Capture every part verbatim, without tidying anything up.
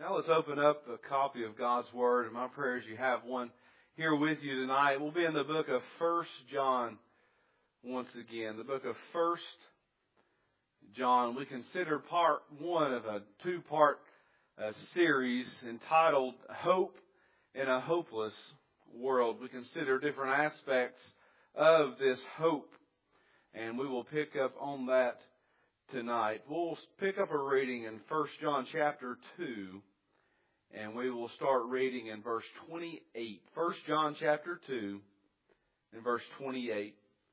Now let's open up a copy of God's Word, and my prayer is you have one here with you tonight. We'll be in the book of First John once again. The book of First John. We consider part one of a two-part uh, series entitled Hope in a Hopeless World. We consider different aspects of this hope, and we will pick up on that tonight. We'll pick up a reading in First John chapter two, and we will start reading in verse twenty-eight. First John chapter two and verse twenty-eight.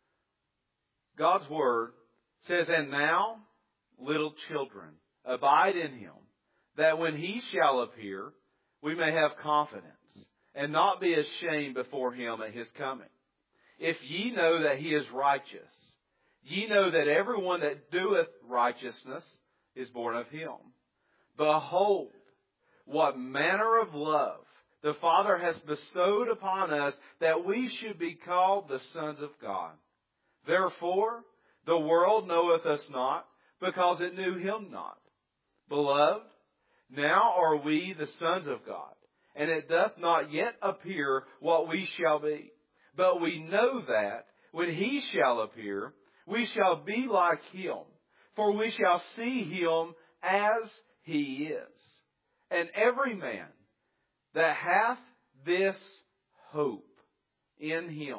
God's Word says, "And now, little children, abide in Him, that when He shall appear, we may have confidence, and not be ashamed before Him at His coming. If ye know that He is righteous, ye know that everyone that doeth righteousness is born of Him. Behold, what manner of love the Father has bestowed upon us, that we should be called the sons of God. Therefore, the world knoweth us not, because it knew Him not. Beloved, now are we the sons of God, and it doth not yet appear what we shall be. But we know that when He shall appear, we shall be like Him, for we shall see Him as He is. And every man that hath this hope in Him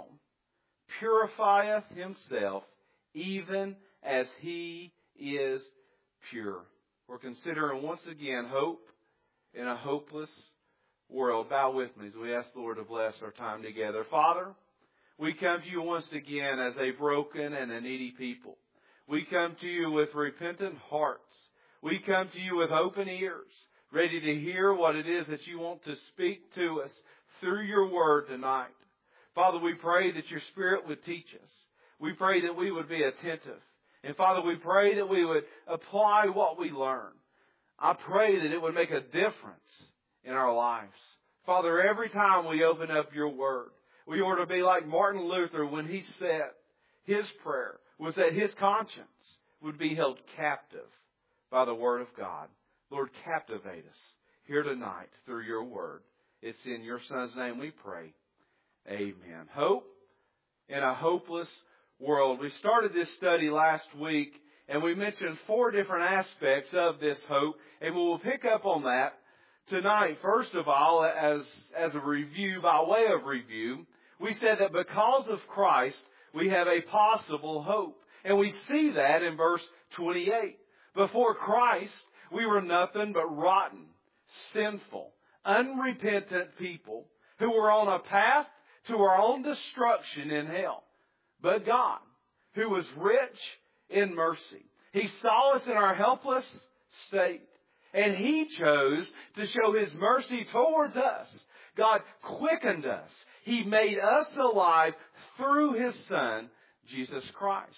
purifieth himself, even as He is pure." We're considering once again hope in a hopeless world. Bow with me as we ask the Lord to bless our time together. Father, we come to You once again as a broken and a needy people. We come to You with repentant hearts. We come to You with open ears, ready to hear what it is that You want to speak to us through Your Word tonight. Father, we pray that Your Spirit would teach us. We pray that we would be attentive. And Father, we pray that we would apply what we learn. I pray that it would make a difference in our lives. Father, every time we open up Your Word, we ought to be like Martin Luther when he said his prayer was that his conscience would be held captive by the Word of God. Lord, captivate us here tonight through Your Word. It's in Your Son's name we pray. Amen. Hope in a hopeless world. We started this study last week, and we mentioned four different aspects of this hope, and we will pick up on that tonight. First of all, as, as a review, by way of review, we said that because of Christ, we have a possible hope. And we see that in verse twenty-eight. Before Christ, we were nothing but rotten, sinful, unrepentant people who were on a path to our own destruction in hell. But God, who was rich in mercy, He saw us in our helpless state, and He chose to show His mercy towards us. God quickened us. He made us alive through His Son, Jesus Christ.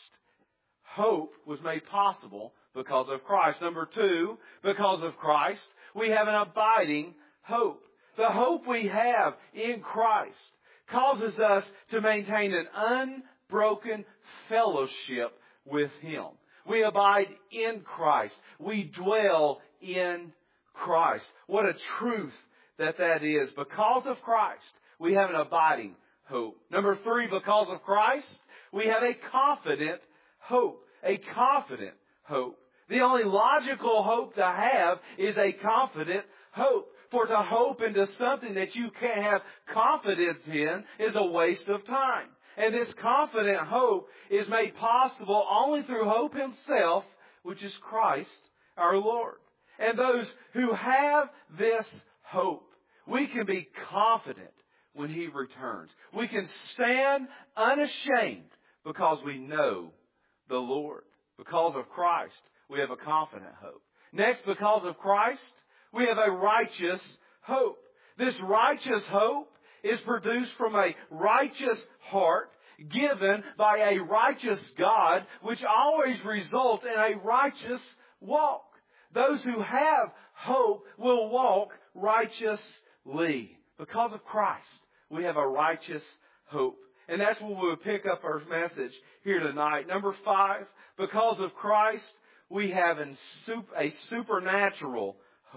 Hope was made possible because of Christ. Number two, because of Christ, we have an abiding hope. The hope we have in Christ causes us to maintain an unbroken fellowship with Him. We abide in Christ. We dwell in Christ. What a truth that that is. Because of Christ, we have an abiding hope. Number three, because of Christ, we have a confident hope. A confident hope. The only logical hope to have is a confident hope. For to hope into something that you can't have confidence in is a waste of time. And this confident hope is made possible only through hope Himself, which is Christ our Lord. And those who have this hope, we can be confident when He returns. We can stand unashamed because we know the Lord. Because of Christ, we have a confident hope. Next, because of Christ, we have a righteous hope. This righteous hope is produced from a righteous heart given by a righteous God, which always results in a righteous walk. Those who have hope will walk righteously. Because of Christ, we have a righteous hope. And that's where we'll pick up our message here tonight. Number five, because of Christ, we have a supernatural hope.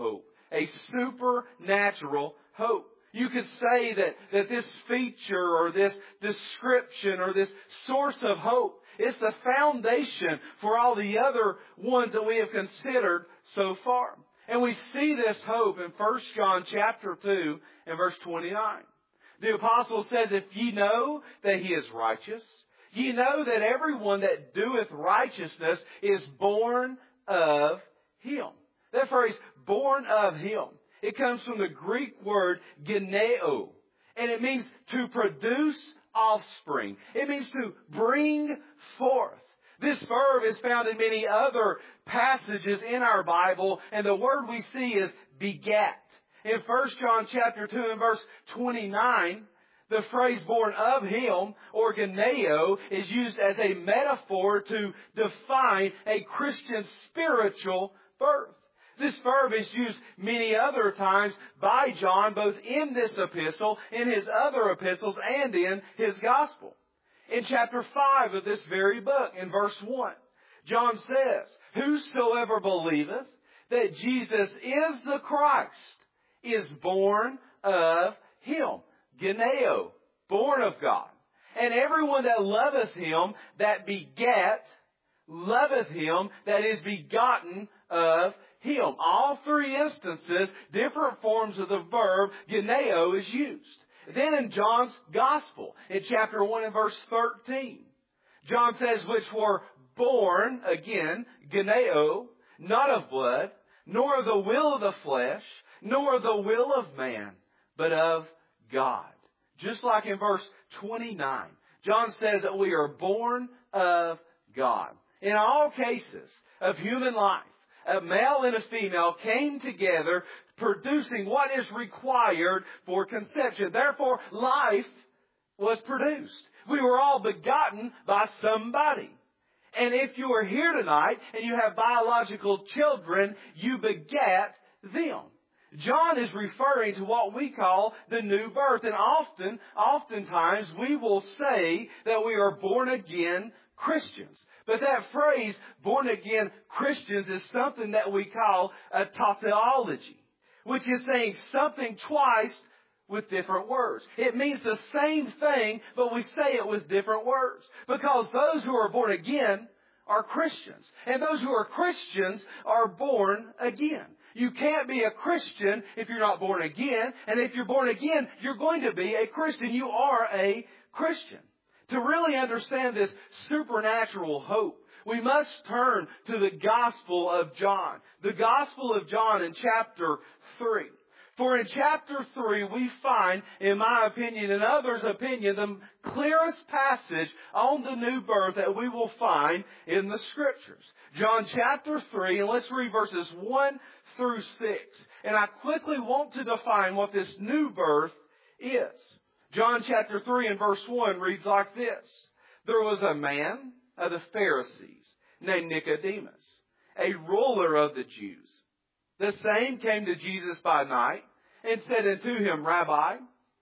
a supernatural hope. You could say that, that this feature or this description or this source of hope is the foundation for all the other ones that we have considered so far. And we see this hope in First John chapter two and verse twenty-nine. The apostle says, if ye know that he is righteous, ye know that everyone that doeth righteousness is born of him. That phrase, born of him, it comes from the Greek word geneo, and it means to produce offspring. It means to bring forth. This verb is found in many other passages in our Bible, and the word we see is begat. In First John chapter two and verse twenty-nine, the phrase born of him, or geneo, is used as a metaphor to define a Christian's spiritual birth. This verb is used many other times by John, both in this epistle, in his other epistles, and in his gospel. In chapter five of this very book, in verse one, John says, whosoever believeth that Jesus is the Christ is born of him. Geneo, born of God. And everyone that loveth him, that begat, loveth him, that is begotten of him. All three instances, different forms of the verb geneo is used. Then in John's Gospel, in chapter one and verse thirteen, John says, which were born, again, geneo, not of blood, nor of the will of the flesh, nor of the will of man, but of God. Just like in verse twenty-nine, John says that we are born of God. In all cases of human life, a male and a female came together producing what is required for conception. Therefore, life was produced. We were all begotten by somebody. And if you are here tonight and you have biological children, you begat them. John is referring to what we call the new birth. And often, oftentimes, we will say that we are born again Christians. But that phrase, born again Christians, is something that we call a tautology, which is saying something twice with different words. It means the same thing, but we say it with different words. Because those who are born again are Christians. And those who are Christians are born again. You can't be a Christian if you're not born again. And if you're born again, you're going to be a Christian. You are a Christian. To really understand this supernatural hope, we must turn to the Gospel of John. The Gospel of John in chapter three. For in chapter three, we find, in my opinion and others' opinion, the clearest passage on the new birth that we will find in the Scriptures. John chapter three, and let's read verses one through six. And I quickly want to define what this new birth is. John chapter three and verse one reads like this. There was a man of the Pharisees named Nicodemus, a ruler of the Jews. The same came to Jesus by night and said unto him, Rabbi,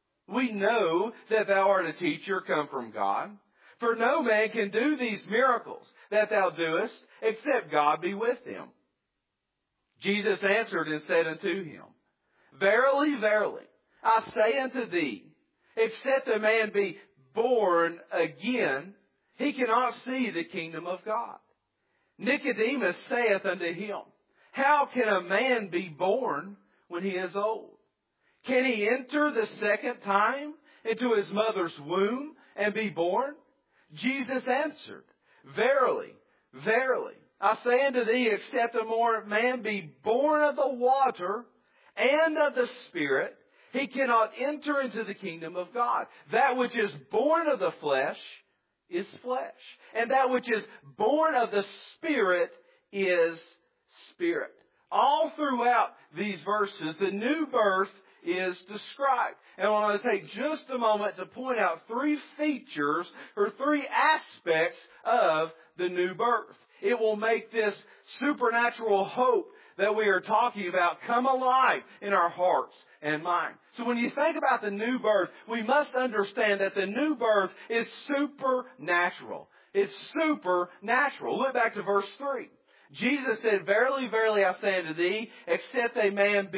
we know that thou art a teacher come from God, for no man can do these miracles that thou doest, except God be with him. Jesus answered and said unto him, Verily, verily, I say unto thee, except a man be born again, he cannot see the kingdom of God. Nicodemus saith unto him, How can a man be born when he is old? Can he enter the second time into his mother's womb and be born? Jesus answered, Verily, verily, I say unto thee, except a man be born of the water and of the Spirit, he cannot enter into the kingdom of God. That which is born of the flesh is flesh, and that which is born of the Spirit is spirit. All throughout these verses, the new birth is described. And I want to take just a moment to point out three features or three aspects of the new birth. It will make this supernatural hope that we are talking about come alive in our hearts and mind. So when you think about the new birth, we must understand that the new birth is supernatural. It's supernatural. Look back to verse three. Jesus said, Verily, verily, I say unto thee, except a man be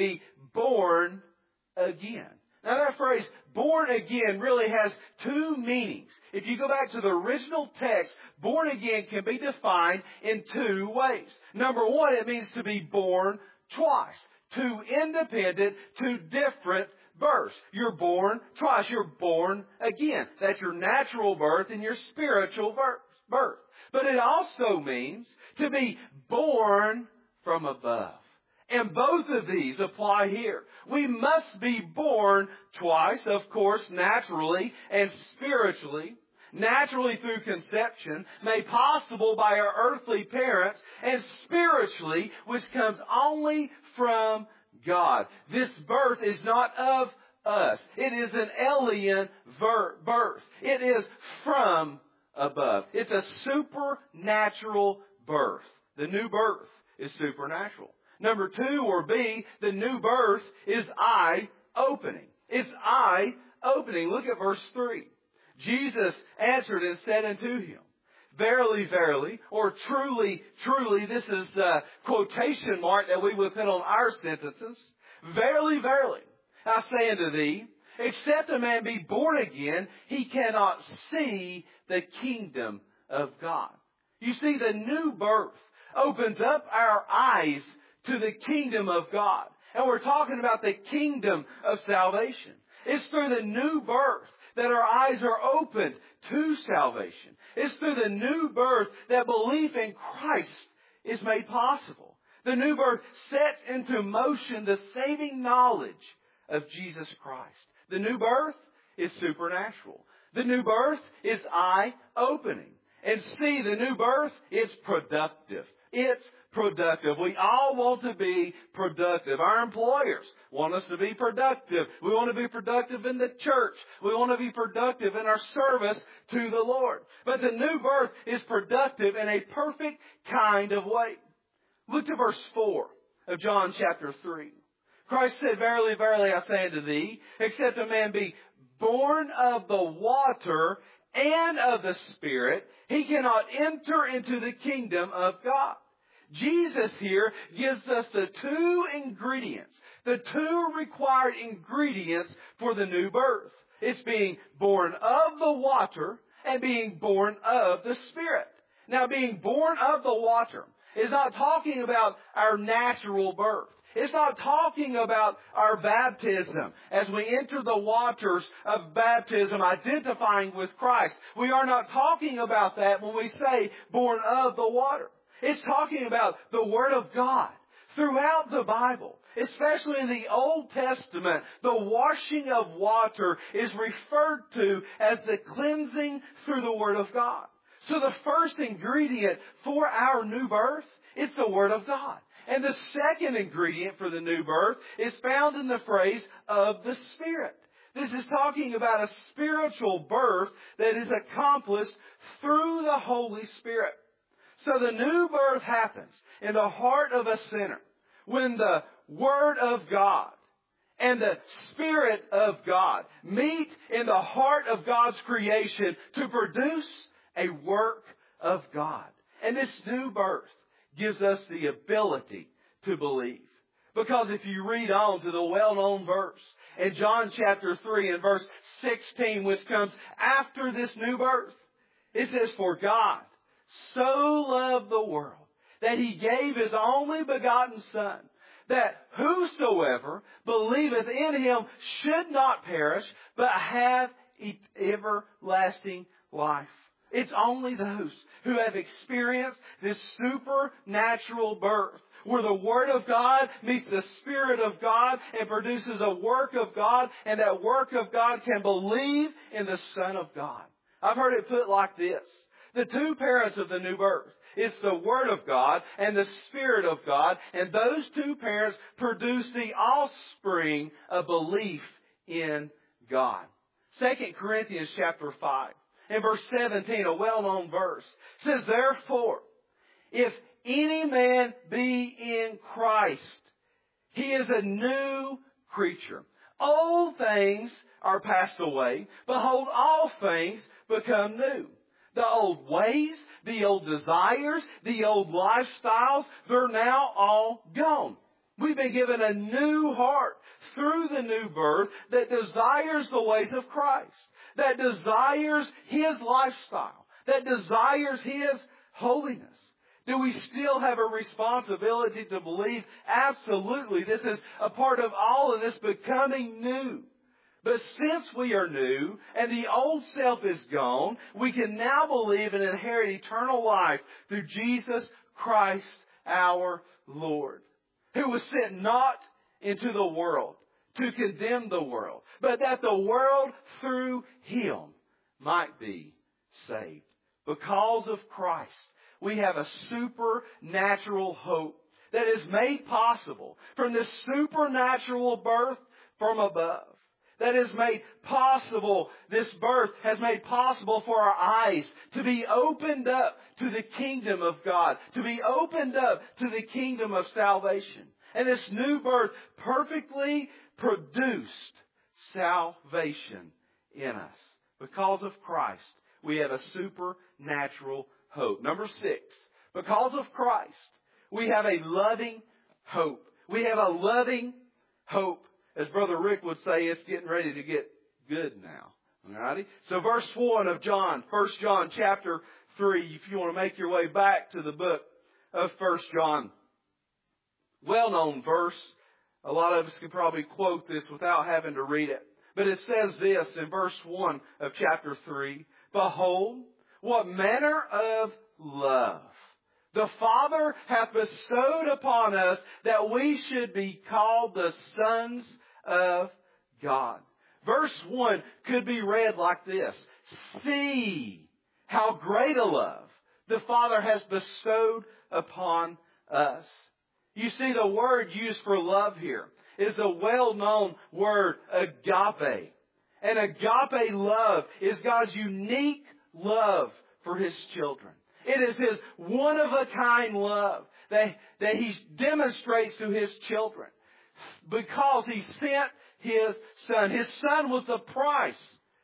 born again. Now that phrase, born again, really has two meanings. If you go back to the original text, born again can be defined in two ways. Number one, it means to be born twice. Two independent, two different births. You're born twice. You're born again. That's your natural birth and your spiritual birth. But it also means to be born from above. And both of these apply here. We must be born twice, of course, naturally and spiritually. Naturally through conception, made possible by our earthly parents, and spiritually, which comes only from God. This birth is not of us. It is an alien birth. It is from above. It's a supernatural birth. The new birth is supernatural. Number two, or B, the new birth is eye-opening. It's eye-opening. Look at verse three. Jesus answered and said unto him, Verily, verily, or truly, truly, this is the quotation mark that we would put on our sentences. Verily, verily, I say unto thee, except a man be born again, he cannot see the kingdom of God. You see, the new birth opens up our eyes to the kingdom of God. And we're talking about the kingdom of salvation. It's through the new birth that our eyes are opened to salvation. It's through the new birth that belief in Christ is made possible. The new birth sets into motion the saving knowledge of Jesus Christ. The new birth is supernatural. The new birth is eye-opening. And see, the new birth is productive. It's productive. We all want to be productive. Our employers want us to be productive. We want to be productive in the church. We want to be productive in our service to the Lord. But the new birth is productive in a perfect kind of way. Look to verse four of John chapter three. Christ said, Verily, verily, I say unto thee, except a man be born of the water and of the Spirit, he cannot enter into the kingdom of God. Jesus here gives us the two ingredients, the two required ingredients for the new birth. It's being born of the water and being born of the Spirit. Now, being born of the water is not talking about our natural birth. It's not talking about our baptism as we enter the waters of baptism, identifying with Christ. We are not talking about that when we say born of the water. It's talking about the Word of God. Throughout the Bible, especially in the Old Testament, the washing of water is referred to as the cleansing through the Word of God. So the first ingredient for our new birth is the Word of God. And the second ingredient for the new birth is found in the phrase of the Spirit. This is talking about a spiritual birth that is accomplished through the Holy Spirit. So the new birth happens in the heart of a sinner when the Word of God and the Spirit of God meet in the heart of God's creation to produce a work of God. And this new birth gives us the ability to believe. Because if you read on to the well-known verse in John chapter three and verse sixteen, which comes after this new birth, it says, For God so loved the world that He gave His only begotten Son, that whosoever believeth in Him should not perish, but have everlasting life. It's only those who have experienced this supernatural birth, where the Word of God meets the Spirit of God and produces a work of God, and that work of God can believe in the Son of God. I've heard it put like this. The two parents of the new birth, it's the Word of God and the Spirit of God, and those two parents produce the offspring of belief in God. Second Corinthians chapter five. In verse seventeen, a well-known verse, says, Therefore, if any man be in Christ, he is a new creature. Old things are passed away. Behold, all things become new. The old ways, the old desires, the old lifestyles, they're now all gone. We've been given a new heart. through the new birth that desires the ways of Christ, that desires His lifestyle, that desires His holiness? Do we still have a responsibility to believe? Absolutely. This is a part of all of this becoming new. But since we are new and the old self is gone, we can now believe and inherit eternal life through Jesus Christ our Lord, who was sent not into the world to condemn the world, but that the world through Him might be saved. Because of Christ, we have a supernatural hope that is made possible from this supernatural birth from above. That is made possible, this birth has made possible for our eyes to be opened up to the kingdom of God, to be opened up to the kingdom of salvation. And this new birth perfectly produced salvation in us. Because of Christ, we have a supernatural hope. Number six, because of Christ, we have a loving hope. We have a loving hope. As Brother Rick would say, it's getting ready to get good now. Alrighty? So verse one of John, First John chapter three, if you want to make your way back to the book of First John. Well-known verse. A lot of us can probably quote this without having to read it. But it says this in verse one of chapter three. Behold, what manner of love the Father hath bestowed upon us, that we should be called the sons of God. Verse one could be read like this. See how great a love the Father has bestowed upon us. You see, the word used for love here is the well-known word agape. And agape love is God's unique love for His children. It is His one-of-a-kind love that, that He demonstrates to His children because He sent His Son. His Son was the price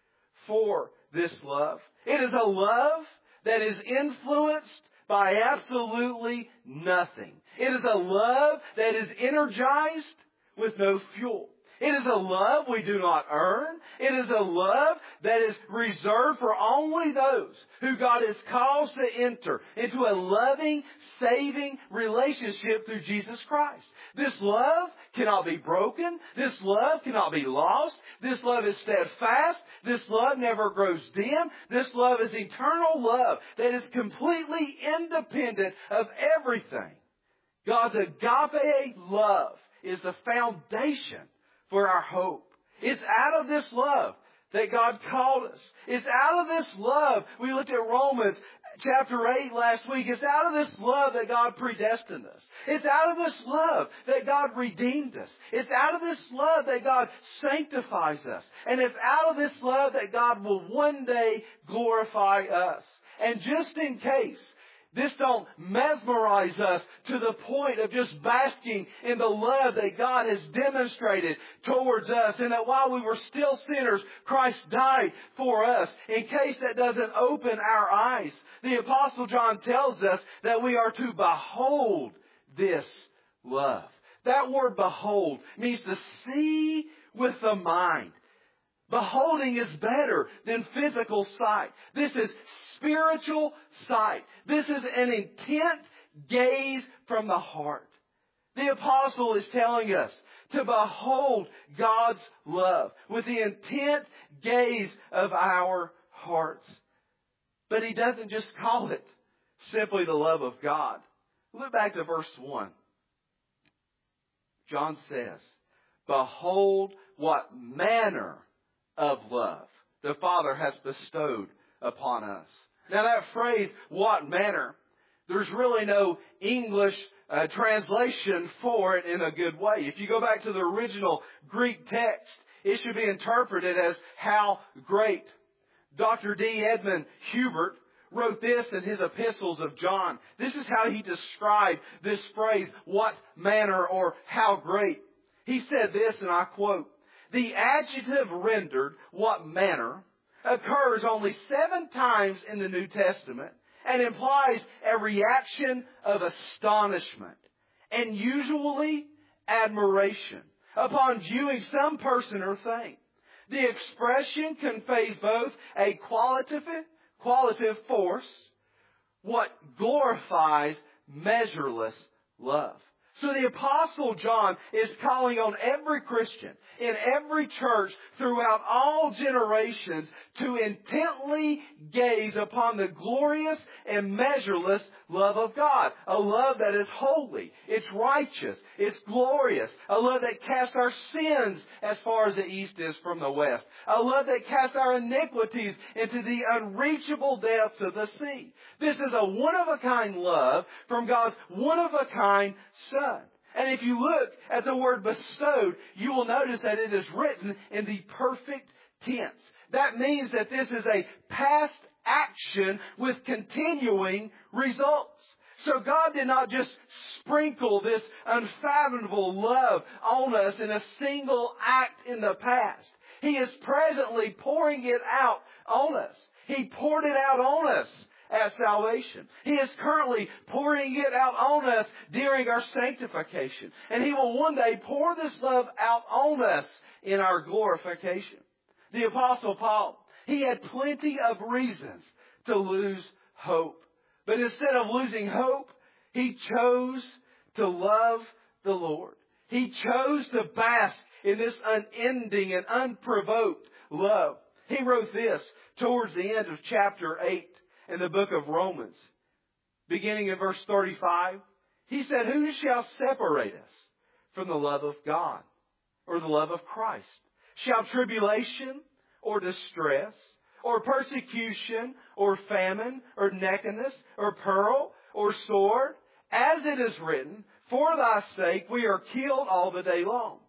for this love. It is a love that is influenced by absolutely nothing. It is a love that is energized with no fuel. It is a love we do not earn. It is a love that is reserved for only those who God has caused to enter into a loving, saving relationship through Jesus Christ. This love cannot be broken. This love cannot be lost. This love is steadfast. This love never grows dim. This love is eternal love that is completely independent of everything. God's agape love is the foundation for our hope. It's out of this love that God called us. It's out of this love. We looked at Romans chapter eight last week. It's out of this love that God predestined us. It's out of this love that God redeemed us. It's out of this love that God sanctifies us. And it's out of this love that God will one day glorify us. And just in case this don't mesmerize us to the point of just basking in the love that God has demonstrated towards us, and that while we were still sinners, Christ died for us. In case that doesn't open our eyes, the Apostle John tells us that we are to behold this love. That word behold means to see with the mind. Beholding is better than physical sight. This is spiritual sight. This is an intent gaze from the heart. The apostle is telling us to behold God's love with the intent gaze of our hearts. But he doesn't just call it simply the love of God. Look back to verse one. John says, behold what manner of love the Father has bestowed upon us. Now that phrase, what manner, there's really no English uh, translation for it in a good way. If you go back to the original Greek text, it should be interpreted as how great. Doctor D. Edmund Hubert wrote this in his epistles of John. This is how he described this phrase, what manner or how great. He said this, and I quote, the adjective rendered, what manner, occurs only seven times in the New Testament and implies a reaction of astonishment and usually admiration. upon viewing some person or thing. The expression conveys both a qualitative, qualitative force, what glorifies measureless love. So the Apostle John is calling on every Christian in every church throughout all generations to intently gaze upon the glorious and measureless love of God. A love that is holy, it's righteous, it's glorious. A love that casts our sins as far as the east is from the west. A love that casts our iniquities into the unreachable depths of the sea. This is a one-of-a-kind love from God's one-of-a-kind Son. And if you look at the word bestowed, you will notice that it is written in the perfect tense. That means that this is a past action with continuing results. So God did not just sprinkle this unfathomable love on us in a single act in the past. He is presently pouring it out on us. He poured it out on us at salvation. He is currently pouring it out on us during our sanctification. And He will one day pour this love out on us in our glorification. The Apostle Paul, he had plenty of reasons to lose hope. But instead of losing hope, he chose to love the Lord. He chose to bask in this unending and unprovoked love. He wrote this towards the end of chapter eight. In the book of Romans, beginning in verse thirty-five, he said, "Who shall separate us from the love of God or the love of Christ? Shall tribulation or distress or persecution or famine or nakedness or peril or sword? As it is written, for thy sake we are killed all the day long.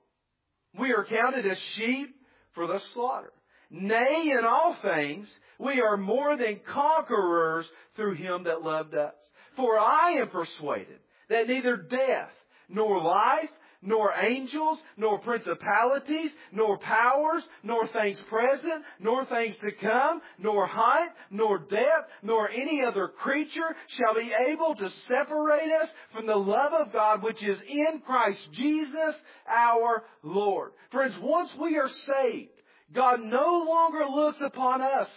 We are counted as sheep for the slaughter. Nay, in all things, we are more than conquerors through Him that loved us. For I am persuaded that neither death, nor life, nor angels, nor principalities, nor powers, nor things present, nor things to come, nor height, nor depth, nor any other creature shall be able to separate us from the love of God which is in Christ Jesus our Lord." Friends, once we are saved, God no longer looks upon us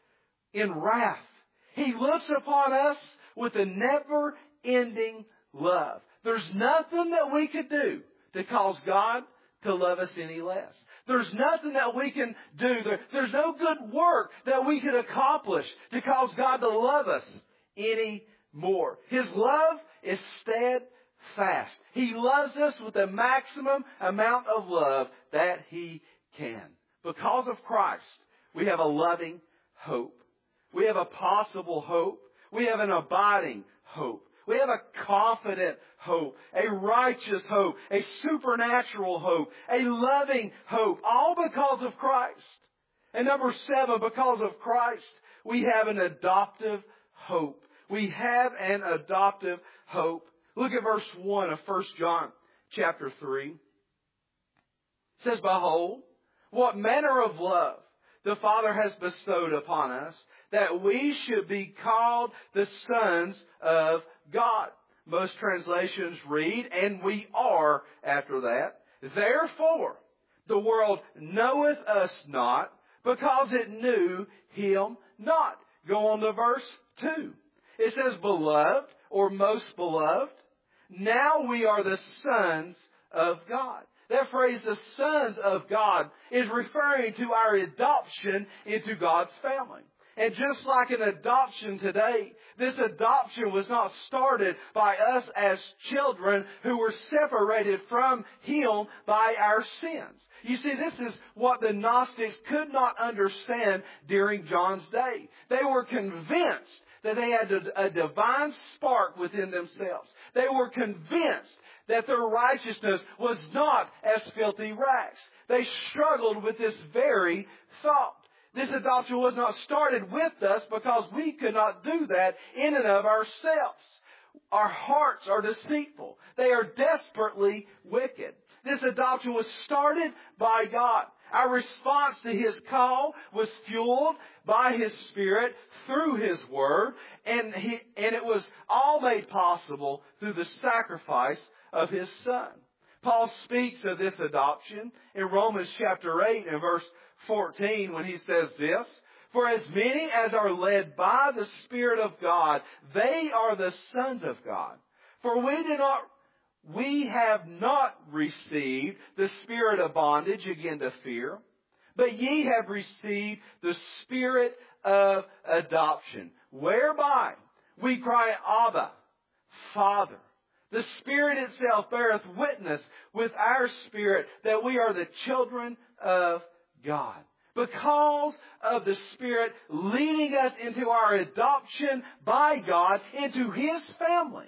in wrath. He looks upon us with a never-ending love. There's nothing that we could do to cause God to love us any less. There's nothing that we can do. There, there's no good work that we could accomplish to cause God to love us any more. His love is steadfast. He loves us with the maximum amount of love that He can. Because of Christ, we have a loving hope. We have a possible hope. We have an abiding hope. We have a confident hope, a righteous hope, a supernatural hope, a loving hope, all because of Christ. And number seven, because of Christ, we have an adoptive hope. We have an adoptive hope. Look at verse one of First John chapter three. It says, "Behold, what manner of love the Father has bestowed upon us, that we should be called the sons of God." Most translations read, "and we are," after that. "Therefore, the world knoweth us not, because it knew Him not." Go on to verse two. It says, "Beloved," or most beloved, "now we are the sons of God." That phrase, the sons of God, is referring to our adoption into God's family. And just like an adoption today, this adoption was not started by us as children who were separated from Him by our sins. You see, this is what the Gnostics could not understand during John's day. They were convinced that they had a divine spark within themselves. They were convinced that their righteousness was not as filthy rags. They struggled with this very thought. This adoption was not started with us because we could not do that in and of ourselves. Our hearts are deceitful. They are desperately wicked. This adoption was started by God. Our response to His call was fueled by His Spirit through His Word, and, he, and it was all made possible through the sacrifice of His Son. Paul speaks of this adoption in Romans chapter eight and verse fourteen when he says this, "For as many as are led by the Spirit of God, they are the sons of God. For we do not, we have not received the spirit of bondage again to fear, but ye have received the Spirit of adoption, whereby we cry, Abba, Father. The Spirit itself beareth witness with our spirit that we are the children of God." Because of the Spirit leading us into our adoption by God into His family,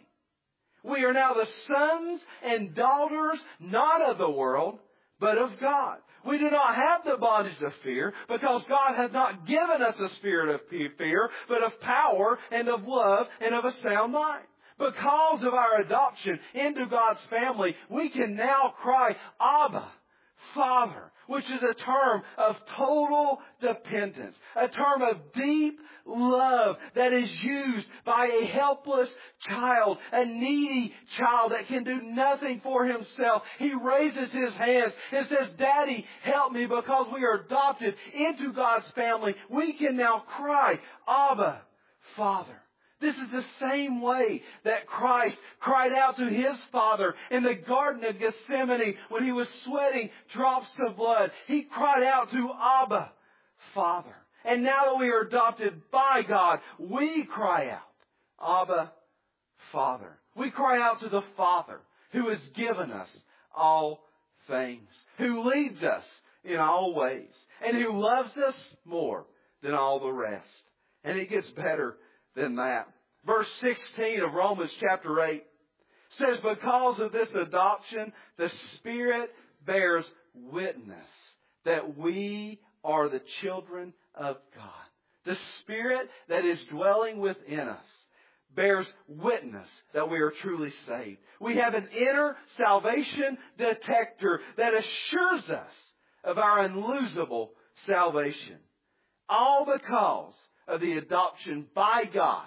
we are now the sons and daughters, not of the world, but of God. We do not have the bondage of fear because God has not given us a spirit of fear, but of power and of love and of a sound mind. Because of our adoption into God's family, we can now cry, Abba, Father, which is a term of total dependence, a term of deep love that is used by a helpless child, a needy child that can do nothing for himself. He raises his hands and says, Daddy, help me, because we are adopted into God's family. We can now cry, Abba, Father. This is the same way that Christ cried out to His Father in the Garden of Gethsemane when He was sweating drops of blood. He cried out to Abba, Father. And now that we are adopted by God, we cry out, Abba, Father. We cry out to the Father who has given us all things, who leads us in all ways, and who loves us more than all the rest. And it gets better than that. Verse sixteen of Romans chapter eight says, because of this adoption, the Spirit bears witness that we are the children of God. The Spirit that is dwelling within us bears witness that we are truly saved. We have an inner salvation detector that assures us of our unlosable salvation. All because of the adoption by God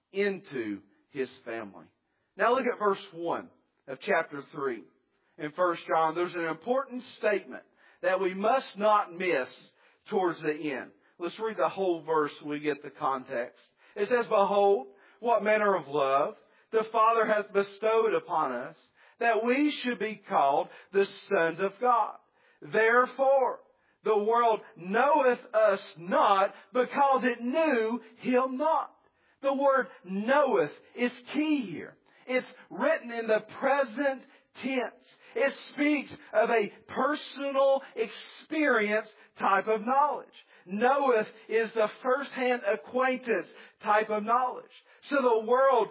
into His family. Now look at verse one of chapter three in First John. There's an important statement that we must not miss towards the end. Let's read the whole verse so we get the context. It says, Behold, what manner of love the Father hath bestowed upon us, that we should be called the sons of God. Therefore, the world knoweth us not, because it knew Him not. The word knoweth is key here. It's written in the present tense. It speaks of a personal experience type of knowledge. Knoweth is the first-hand acquaintance type of knowledge. So the world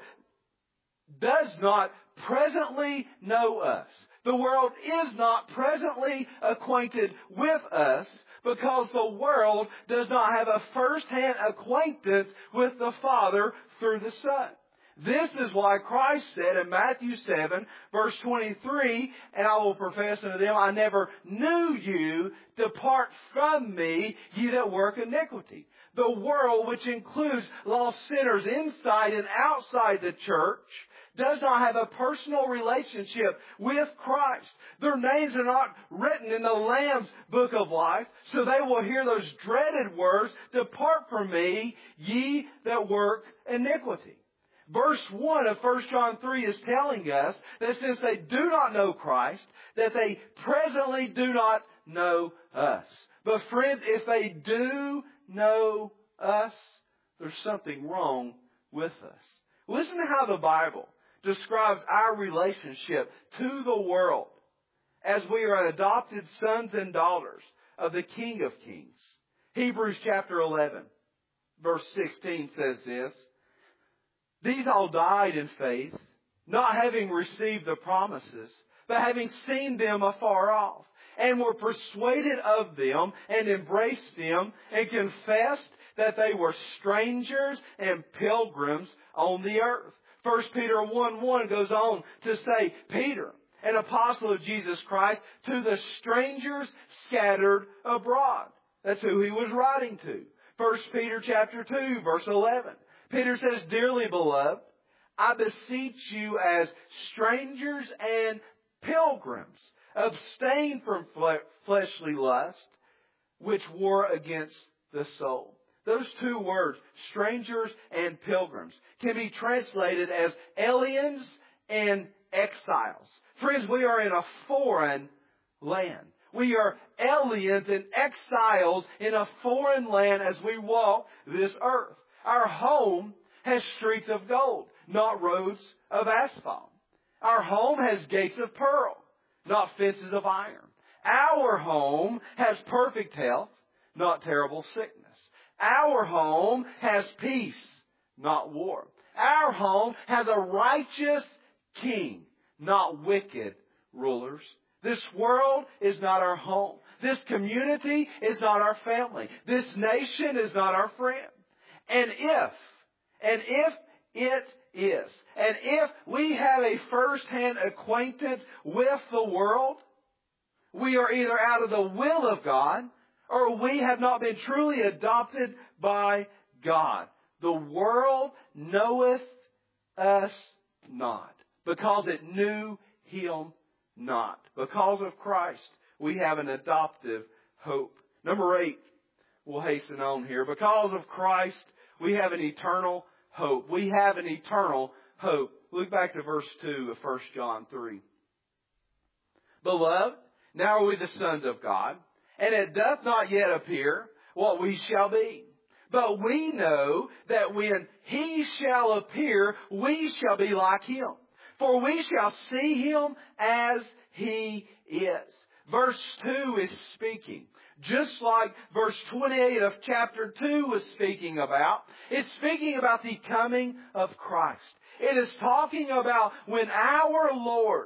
does not presently know us. The world is not presently acquainted with us because the world does not have a first-hand acquaintance with the Father through the Son. This is why Christ said in Matthew seven, verse twenty-three, and I will profess unto them, I never knew you. Depart from me, ye that work iniquity. The world, which includes lost sinners inside and outside the church, does not have a personal relationship with Christ. Their names are not written in the Lamb's book of life, so they will hear those dreaded words, Depart from me, ye that work iniquity. Verse one of First John three is telling us that since they do not know Christ, that they presently do not know us. But friends, if they do know us, there's something wrong with us. Listen to how the Bible describes our relationship to the world as we are adopted sons and daughters of the King of Kings. Hebrews chapter eleven, verse sixteen says this, These all died in faith, not having received the promises, but having seen them afar off, and were persuaded of them, and embraced them, and confessed that they were strangers and pilgrims on the earth. First Peter one one goes on to say, Peter, an apostle of Jesus Christ, to the strangers scattered abroad. That's who he was writing to. First Peter chapter two, verse eleven. Peter says, Dearly beloved, I beseech you as strangers and pilgrims, abstain from fle- fleshly lust, which war against the soul. Those two words, strangers and pilgrims, can be translated as aliens and exiles. Friends, we are in a foreign land. We are aliens and exiles in a foreign land as we walk this earth. Our home has streets of gold, not roads of asphalt. Our home has gates of pearl, not fences of iron. Our home has perfect health, not terrible sickness. Our home has peace, not war. Our home has a righteous king, not wicked rulers. This world is not our home. This community is not our family. This nation is not our friend. And if, and if it is, and if we have a first-hand acquaintance with the world, we are either out of the will of God or we have not been truly adopted by God. The world knoweth us not, because it knew Him not. Because of Christ, we have an adoptive hope. Number eight, we'll hasten on here. Because of Christ, we have an eternal hope. We have an eternal hope. Look back to verse two of First John three. Beloved, now are we the sons of God, and it doth not yet appear what we shall be. But we know that when He shall appear, we shall be like Him. For we shall see Him as He is. Verse two is speaking. Just like verse twenty-eight of chapter two was speaking about. It's speaking about the coming of Christ. It is talking about when our Lord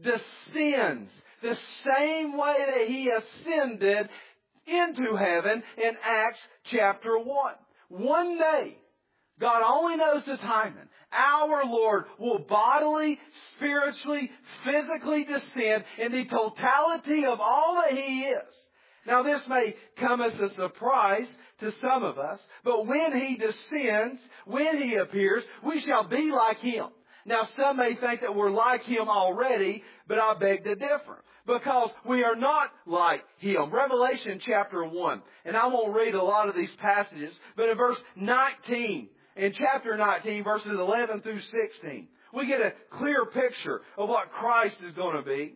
descends the same way that He ascended into heaven in Acts chapter one. One day, God only knows the timing, our Lord will bodily, spiritually, physically descend in the totality of all that He is. Now this may come as a surprise to some of us, but when He descends, when He appears, we shall be like Him. Now some may think that we're like Him already, but I beg to differ. Because we are not like Him. Revelation chapter one. And I won't read a lot of these passages, but in verse nineteen, in chapter nineteen, verses eleven through sixteen, we get a clear picture of what Christ is going to be.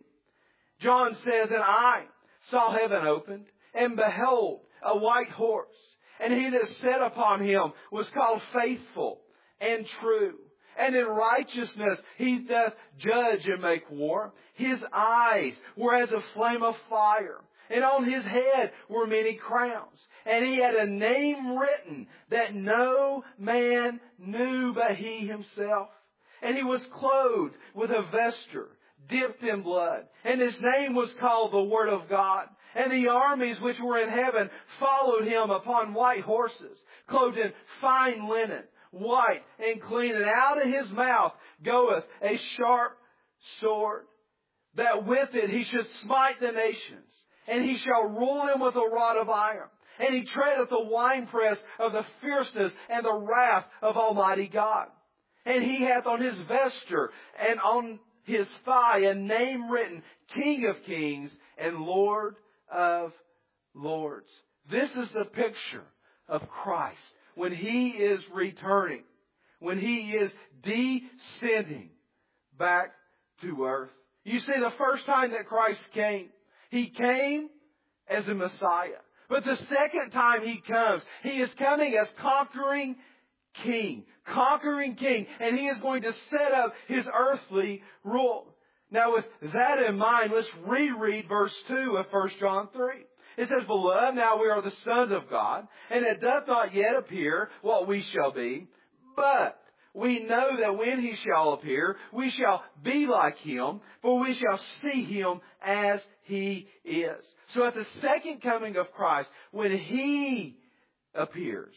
John says, and I saw heaven opened, and behold, a white horse. And he that sat upon him was called Faithful and True. And in righteousness He doth judge and make war. His eyes were as a flame of fire, and on His head were many crowns. And He had a name written that no man knew but He Himself. And He was clothed with a vesture dipped in blood. And His name was called the Word of God. And the armies which were in heaven followed Him upon white horses, clothed in fine linen, white and clean. And out of His mouth goeth a sharp sword, that with it He should smite the nations. And He shall rule them with a rod of iron. And He treadeth the winepress of the fierceness and the wrath of Almighty God. And He hath on His vesture and on His thigh a name written, King of Kings and Lord of Lords. This is the picture of Christ when He is returning, when He is descending back to earth. You see, the first time that Christ came, He came as a Messiah. But the second time He comes, He is coming as conquering King. Conquering King. And He is going to set up His earthly rule. Now with that in mind, let's reread verse two of First John three. It says, Beloved, now we are the sons of God, and it doth not yet appear what we shall be, but we know that when He shall appear, we shall be like Him, for we shall see Him as He is. So at the second coming of Christ, when He appears,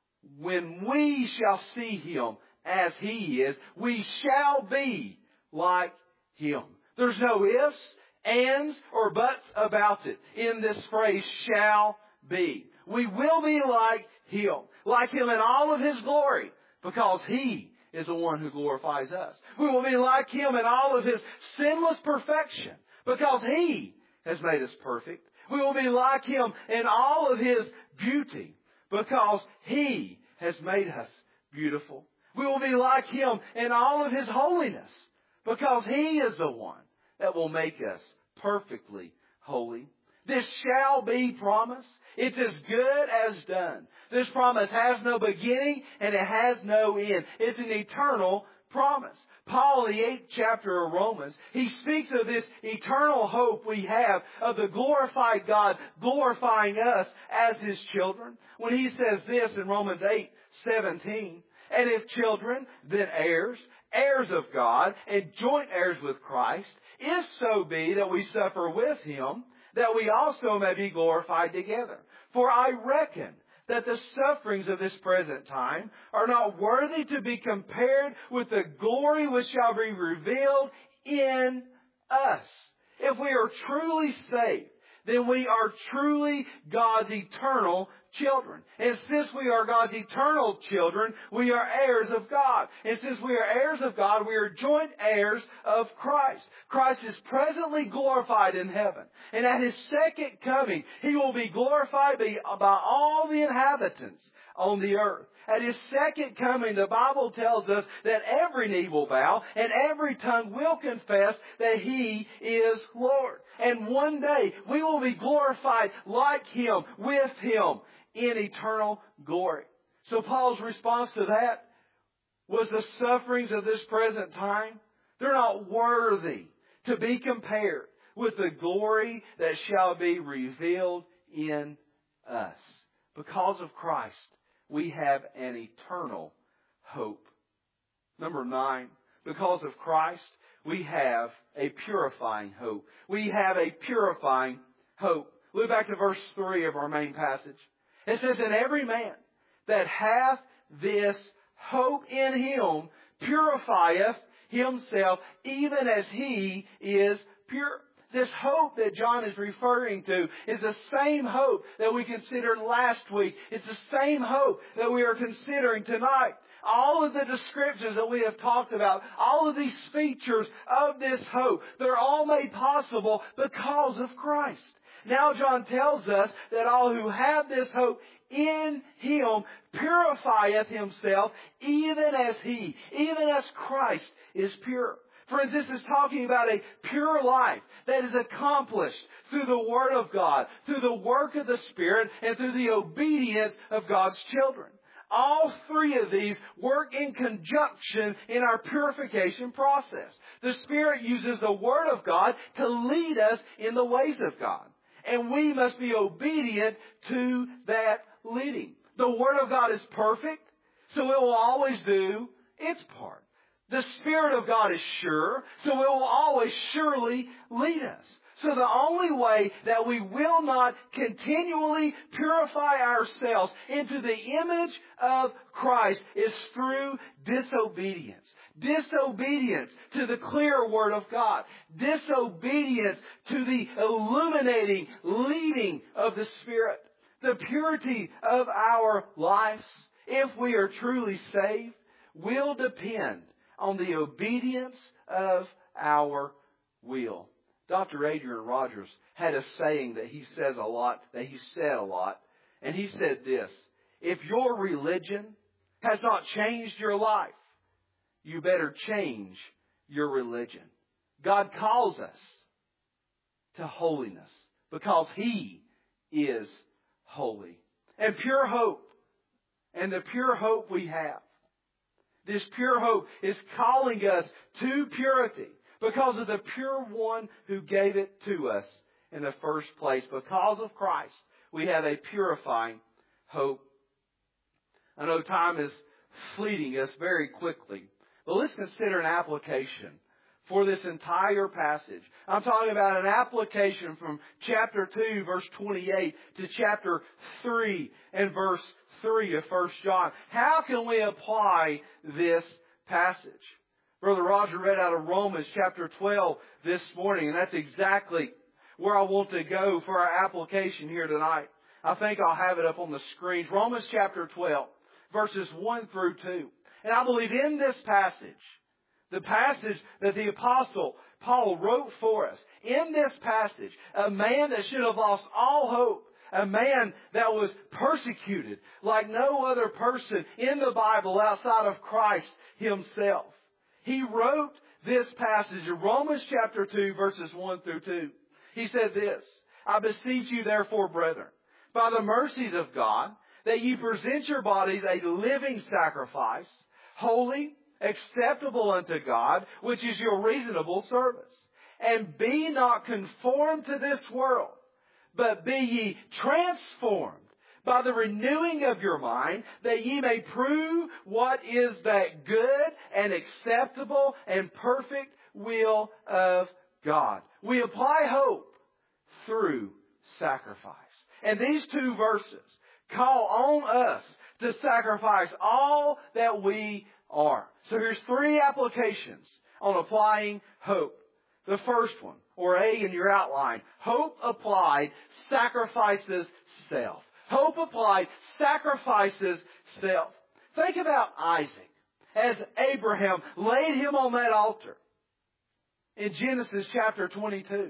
when we shall see Him as He is, we shall be like Him. There's no ifs, ands, or buts about it in this phrase, shall be. We will be like Him, like Him in all of His glory, because He is the one who glorifies us. We will be like Him in all of His sinless perfection because He has made us perfect. We will be like Him in all of His beauty because He has made us beautiful. We will be like Him in all of His holiness because He is the one that will make us perfectly holy. This shall be promise. It's as good as done. This promise has no beginning and it has no end. It's an eternal promise. Paul, in the eighth chapter of Romans, he speaks of this eternal hope we have of the glorified God glorifying us as His children. When he says this in Romans eight seventeen, and if children, then heirs, heirs of God, and joint heirs with Christ, if so be that we suffer with Him, that we also may be glorified together. For I reckon that the sufferings of this present time are not worthy to be compared with the glory which shall be revealed in us. If we are truly saved, then we are truly God's eternal children. And since we are God's eternal children, we are heirs of God. And since we are heirs of God, we are joint heirs of Christ. Christ is presently glorified in heaven. And at His second coming, He will be glorified by all the inhabitants on the earth. At His second coming, the Bible tells us that every knee will bow and every tongue will confess that He is Lord. And one day we will be glorified like Him, with Him, in eternal glory. So Paul's response to that was the sufferings of this present time, they're not worthy to be compared with the glory that shall be revealed in us. Because of Christ, we have an eternal hope. Number nine, because of Christ, we have a purifying hope. We have a purifying hope. Look back to verse three of our main passage. It says, and every man that hath this hope in Him purifieth himself, even as He is pure. This hope that John is referring to is the same hope that we considered last week. It's the same hope that we are considering tonight. All of the descriptions that we have talked about, all of these features of this hope, they're all made possible because of Christ. Now John tells us that all who have this hope in Him purifieth himself, even as He, even as Christ is pure. Friends, this is talking about a pure life that is accomplished through the Word of God, through the work of the Spirit, and through the obedience of God's children. All three of these work in conjunction in our purification process. The Spirit uses the Word of God to lead us in the ways of God. And we must be obedient to that leading. The Word of God is perfect, so it will always do its part. The Spirit of God is sure, so it will always surely lead us. So the only way that we will not continually purify ourselves into the image of Christ is through disobedience. Disobedience to the clear Word of God. Disobedience to the illuminating leading of the Spirit. The purity of our lives, if we are truly saved, will depend on the obedience of our will. Doctor Adrian Rogers had a saying that he says a lot, that he said a lot, and he said this: if your religion has not changed your life, you better change your religion. God calls us to holiness because He is holy. And pure hope, and the pure hope we have, this pure hope is calling us to purity because of the pure one who gave it to us in the first place. Because of Christ, we have a purifying hope. I know time is fleeting us very quickly, but let's consider an application for this entire passage. I'm talking about an application from chapter two, verse twenty-eight, to chapter three and verse three of First John. How can we apply this passage? Brother Roger read out of Romans chapter twelve this morning, and that's exactly where I want to go for our application here tonight. I think I'll have it up on the screens. Romans chapter twelve, verses one through two. And I believe in this passage, the passage that the Apostle Paul wrote for us, in this passage, a man that should have lost all hope, a man that was persecuted like no other person in the Bible outside of Christ Himself. He wrote this passage in Romans chapter two, verses one through two. He said this, I beseech you therefore, brethren, by the mercies of God, that ye present your bodies a living sacrifice, holy, acceptable unto God, which is your reasonable service. And be not conformed to this world, but be ye transformed by the renewing of your mind, that ye may prove what is that good and acceptable and perfect will of God. We apply hope through sacrifice. And these two verses call on us to sacrifice all that we are. So here's three applications on applying hope. The first one, or A in your outline, hope applied sacrifices self. Hope applied sacrifices self. Think about Isaac as Abraham laid him on that altar in Genesis chapter twenty-two.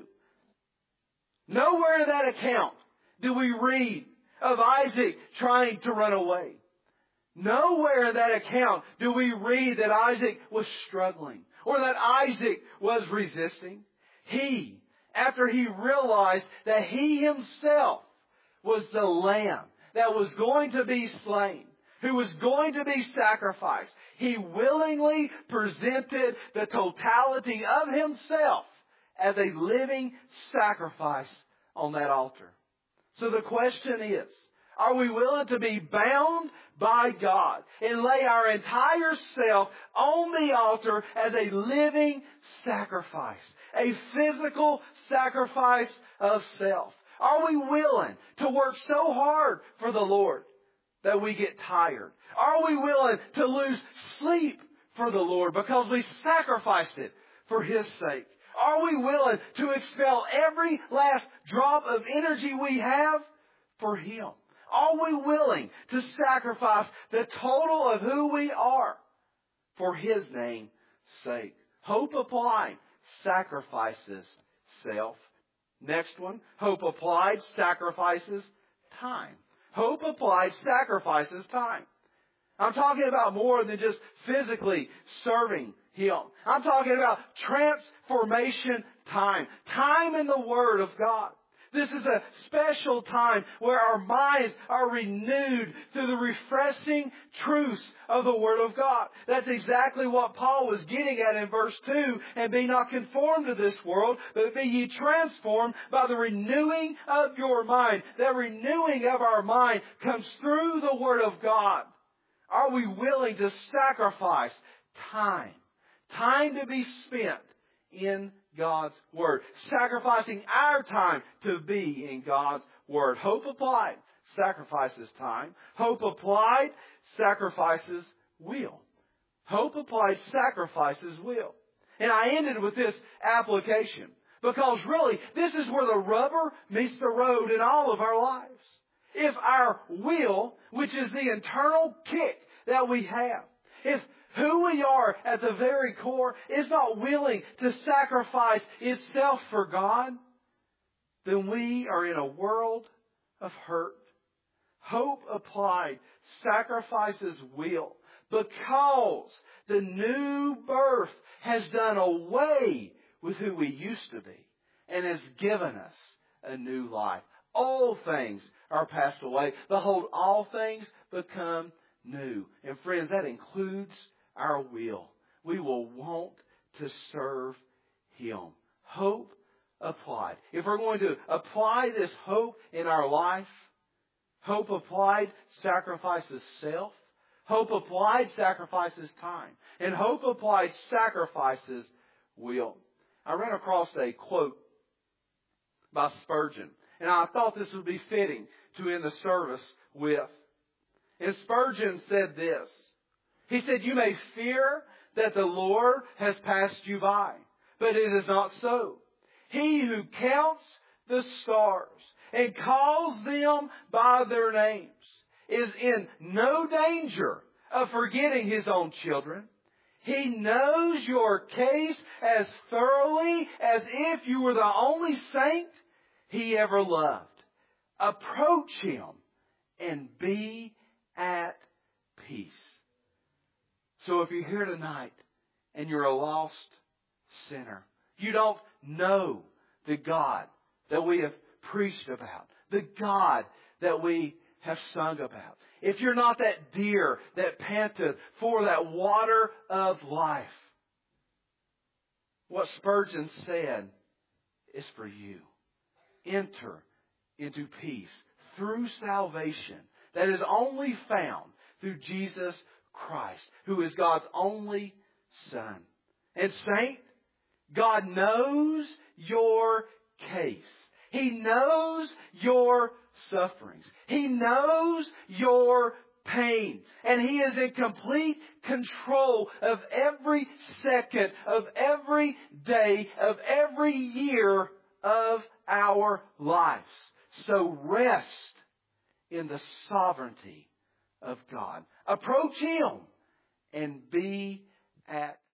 Nowhere in that account do we read of Isaac trying to run away. Nowhere in that account do we read that Isaac was struggling or that Isaac was resisting. He, after he realized that he himself was the lamb that was going to be slain, who was going to be sacrificed, he willingly presented the totality of himself as a living sacrifice on that altar. So the question is, are we willing to be bound by God and lay our entire self on the altar as a living sacrifice, a physical sacrifice of self? Are we willing to work so hard for the Lord that we get tired? Are we willing to lose sleep for the Lord because we sacrificed it for His sake? Are we willing to expel every last drop of energy we have for Him? Are we willing to sacrifice the total of who we are for His name's sake? Hope applied sacrifices self. Next one, hope applied sacrifices time. Hope applied sacrifices time. I'm talking about more than just physically serving Him. I'm talking about transformation time. Time in the Word of God. This is a special time where our minds are renewed through the refreshing truths of the Word of God. That's exactly what Paul was getting at in verse two. And be not conformed to this world, but be ye transformed by the renewing of your mind. That renewing of our mind comes through the Word of God. Are we willing to sacrifice time? Time to be spent in God's Word. Sacrificing our time to be in God's Word. Hope applied sacrifices time. Hope applied sacrifices will. Hope applied sacrifices will. And I ended with this application because really this is where the rubber meets the road in all of our lives. If our will, which is the internal kick that we have, if who we are at the very core is not willing to sacrifice itself for God, then we are in a world of hurt. Hope applied sacrifices will, because the new birth has done away with who we used to be and has given us a new life. All things are passed away. Behold, all things become new. And friends, that includes our will. We will want to serve Him. Hope applied. If we're going to apply this hope in our life, hope applied sacrifices self. Hope applied sacrifices time. And hope applied sacrifices will. I ran across a quote by Spurgeon, and I thought this would be fitting to end the service with. And Spurgeon said this. He said, "You may fear that the Lord has passed you by, but it is not so. He who counts the stars and calls them by their names is in no danger of forgetting His own children. He knows your case as thoroughly as if you were the only saint He ever loved. Approach Him and be at peace. So if you're here tonight and you're a lost sinner, you don't know the God that we have preached about, the God that we have sung about. If you're not that deer that panteth for that water of life, what Spurgeon said is for you. Enter into peace through salvation that is only found through Jesus Christ, who is God's only Son. And saint, God knows your case. He knows your sufferings. He knows your pain. And He is in complete control of every second, of every day, of every year of our lives. So rest in the sovereignty of God. Approach Him and be at